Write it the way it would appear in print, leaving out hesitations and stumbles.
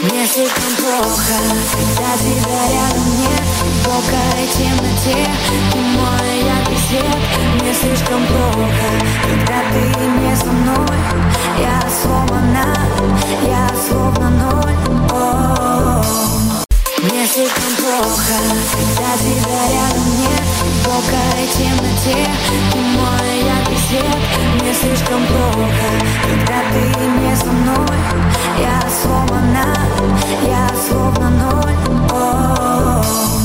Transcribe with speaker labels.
Speaker 1: Мне слишком плохо, когда тебя рядом нет. В глубокой темноте ты мой яркий свет. Мне слишком плохо, когда ты не со мной. Я сломана, я словно ноль. О-о-о. Мне слишком плохо, когда тебя рядом нет. В глубокой темноте ты мой яркий свет. Мне слишком плохо, когда ты не со мной. Я сломана, я словно ноль. О-о-о.